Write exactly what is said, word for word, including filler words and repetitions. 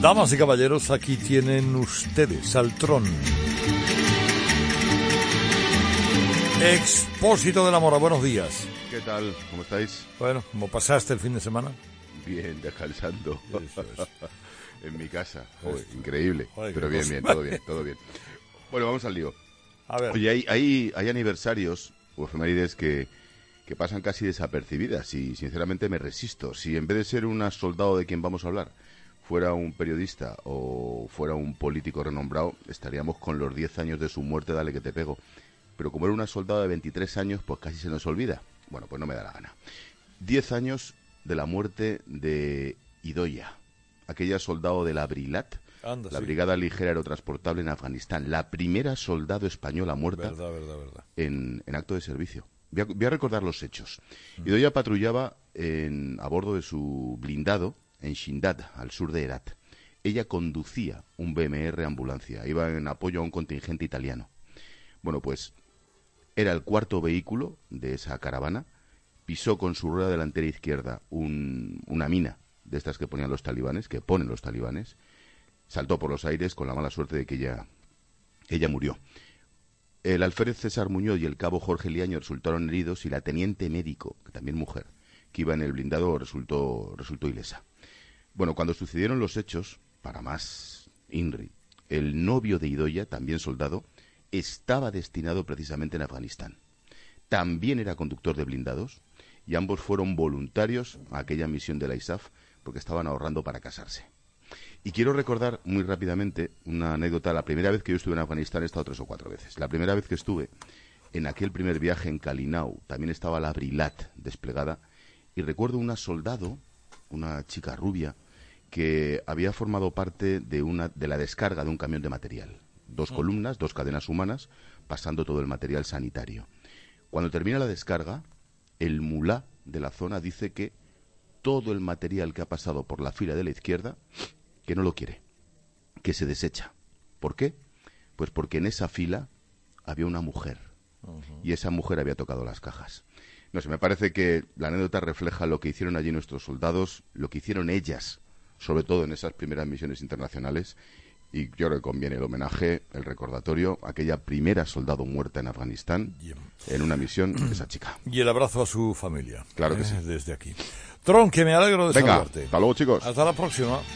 Damas y caballeros, aquí tienen ustedes al Tron. Expósito de la Mora, buenos días. ¿Qué tal? ¿Cómo estáis? Bueno, ¿cómo pasaste el fin de semana? Bien, descansando. Eso es. En mi casa. Joder, increíble. Joder, Pero bien, bien, todo bien, todo bien. Bueno, vamos al lío. A ver. Oye, hay, hay, hay aniversarios o efemérides que, que pasan casi desapercibidas y sinceramente me resisto. Si en vez de ser un soldado de quien vamos a hablar fuera un periodista o fuera un político renombrado, estaríamos con los diez años de su muerte, dale que te pego. Pero como era una soldado de veintitrés años, pues casi se nos olvida. Bueno, pues no me da la gana. diez años de la muerte de Idoia, aquella soldado de la Brilat, Anda, la sí. Brigada Ligera Aerotransportable en Afganistán, la primera soldado española muerta Verdad, verdad, verdad. En, en acto de servicio. Voy a, voy a recordar los hechos. Mm. Idoia patrullaba en, a bordo de su blindado en Shindad, al sur de Herat. Ella conducía un B M R ambulancia, iba en apoyo a un contingente italiano. Bueno, pues era el cuarto vehículo de esa caravana, pisó con su rueda delantera izquierda un, una mina de estas que ponían los talibanes, que ponen los talibanes, saltó por los aires con la mala suerte de que ella, ella murió. El alférez César Muñoz y el cabo Jorge Liaño resultaron heridos y la teniente médico, que también mujer, que iba en el blindado, resultó, resultó ilesa. Bueno, cuando sucedieron los hechos, para más INRI, el novio de Idoia, también soldado, estaba destinado precisamente en Afganistán. También era conductor de blindados y ambos fueron voluntarios a aquella misión de la I S A F porque estaban ahorrando para casarse. Y quiero recordar muy rápidamente una anécdota. La primera vez que yo estuve en Afganistán he estado tres o cuatro veces. La primera vez que estuve en aquel primer viaje en Kalinau también estaba la Brilat desplegada y recuerdo una soldado, una chica rubia, que había formado parte de, una, de la descarga de un camión de material. Dos columnas, dos cadenas humanas, pasando todo el material sanitario. Cuando termina la descarga, el mulá de la zona dice que todo el material que ha pasado por la fila de la izquierda, que no lo quiere, que se desecha. ¿Por qué? Pues porque en esa fila había una mujer, uh-huh. y esa mujer había tocado las cajas. No sé, me parece que la anécdota refleja lo que hicieron allí nuestros soldados, lo que hicieron ellas, sobre todo en esas primeras misiones internacionales, y yo creo que conviene el homenaje, el recordatorio, a aquella primera soldado muerta en Afganistán, yeah. en una misión de esa chica. Y el abrazo a su familia. Claro que eh, sí. Desde aquí. Tron, que me alegro de Venga, saludarte. Hasta luego, chicos. Hasta la próxima.